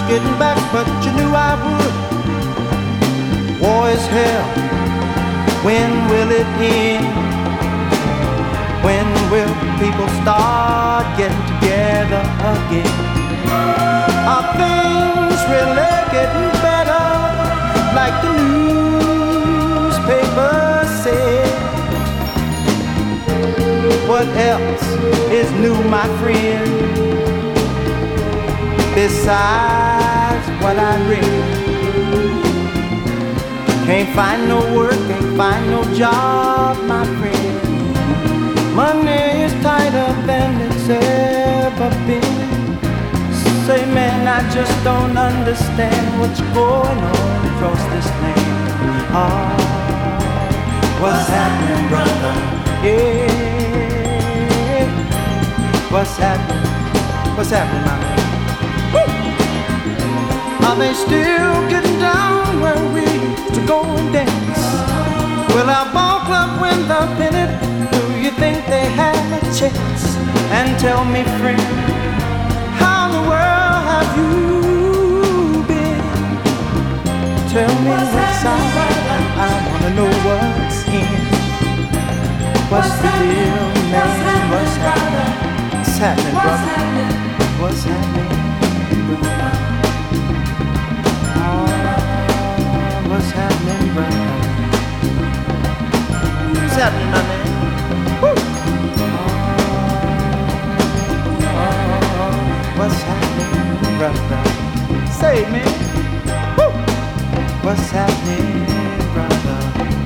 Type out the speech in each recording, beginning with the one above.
getting back, but you knew I would. War is hell, when will it end? When will people start getting together again? Are things really getting better, like the newspapers say? What else is new, my friend, besides what I read? Can't find no work, can't find no job, my friend. Money is tighter than it's ever been. Say, man, I just don't understand what's going on across this land. Oh, what's happening, brother? Yeah, what's happening? What's happening, my man? Woo! Are they still getting down where we used to go and dance? Will our ball club win the pennant? Do you think they had a chance? And tell me, friend, how in the world have you been? Tell me what's out, I wanna know what's in. What's the deal, man? What's happening? What's happening, brother? What's happening, brother? What's happening, brother? What's happening, my man? Woo! What's happening, brother? Say, man. Woo! What's happening, brother?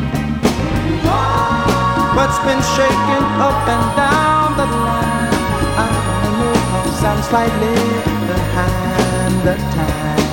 What's been shaking up and down the line? I don't know, 'cause I'm slightly behind the time.